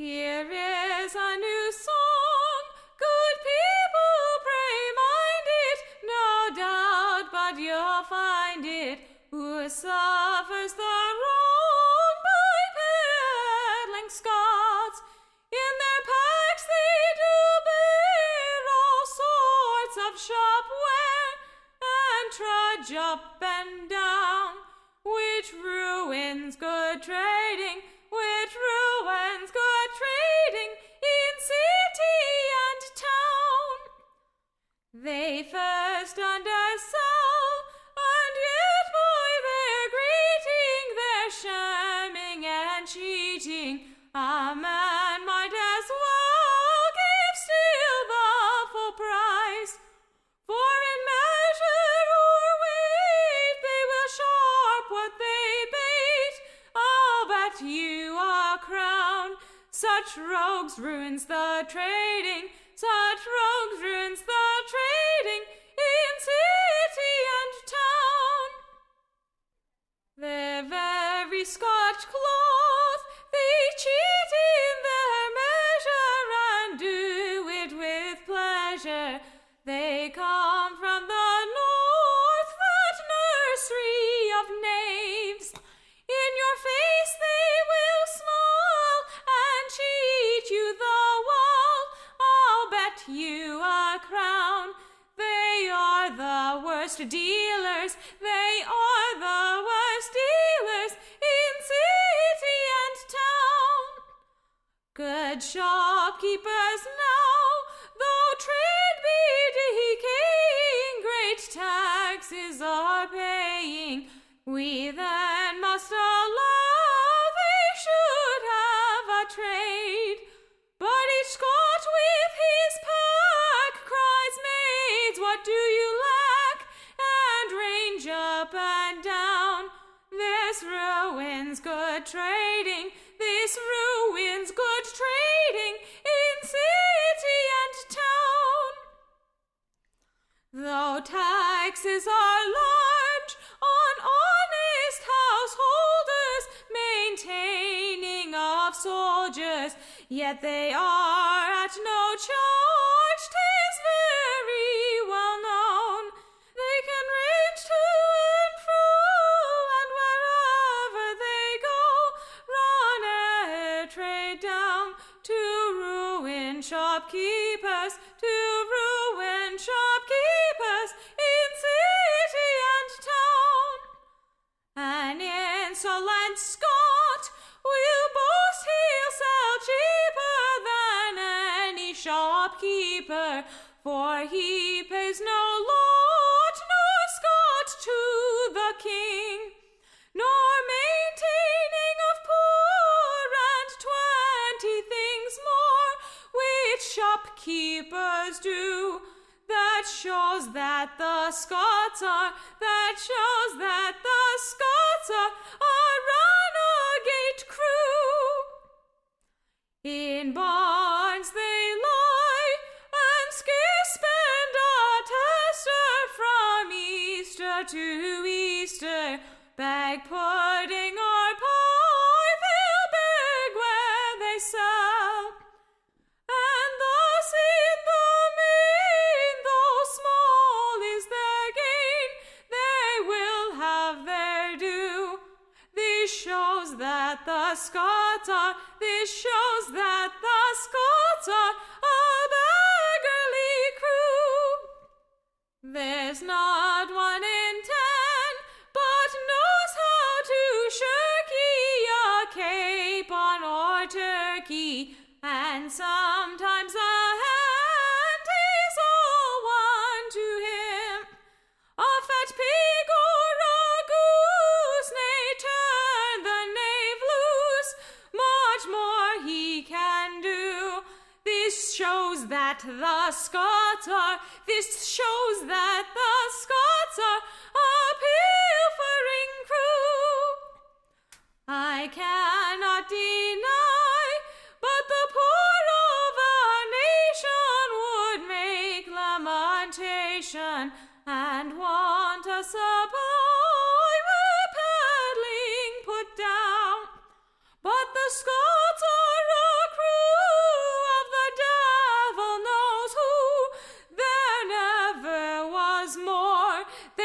Here is a new song, good people, pray mind it, no doubt, but you'll find it, who suffers the wrong by peddling Scots. In their packs they do bear all sorts of shop ware, and trudge up and down, which ruins good trading, which ruins good trading in city and town. They first undersell, and yet by their greeting, their shamming and cheating, a man might as well give still the full price. For in measure or weight they will sharp what they bait. I'll bet you a crown. Such rogues ruins the trading, such rogues ruins the trading in city and town. Their very Scotch cloth they cheat in their measure, and do it with pleasure. They come from the north, that nursery of knaves. In your face they will smile and cheat you the while. I'll bet you a crown. They are the worst dealers, they are the worst dealers in city and town. Good shopkeepers now, though trade be decaying, great taxes are paying. We then must allow they should have a trade. But each Scot with his pack cries, maids, what do you lack? And range up and down. This ruins good trading, this ruins good trading in city and town. Though taxes are large on honest householders, maintaining of soldiers, yet they are at no charge, 'tis very well known. They can range to and fro, and wherever they go, run a trade down to ruin shopkeepers, to ruin shopkeepers in city and town. An insolent Scot will boast he'll sell cheaper than any shopkeeper, for he pays no lot nor Scot to the king, nor maintaining of poor, and 20 things more, which shopkeepers do. That shows that the Scots are, that shows that the Scots are a runagate crew. In barns they lie, and scarce spend a tester from Easter to Easter. Bag pudding or pie they'll beg where they sell. And thus in the main, though small is their gain, they will have their due. This shows that the Scots are, this shows that the Scots are a beggarly crew. There's not one in 10 but knows how to shirky a capon or turkey, and sometimes a hand is all one to him. A fat pig or a goose, nay, turn the knave loose, much more he can do. This shows that the Scots are, this shows that the Scots are a pilfering crew. I cannot deny, but the poor of a nation would make lamentation, and want a supply were peddling put down. But the Scots are a crew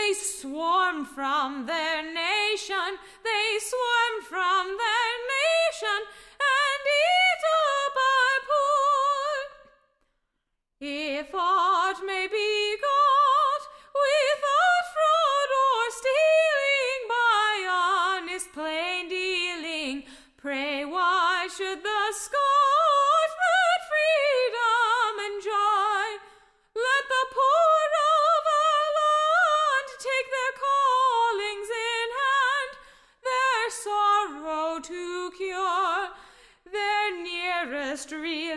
They swarm from their nation, they swarm from their nation, and eat up our poor. If aught may be got without fraud or stealing, by honest plain dealing, pray why should the Scot that freedom enjoy? Let the poor of our land take their callings in hand, their sorrow to cure, their nearest relation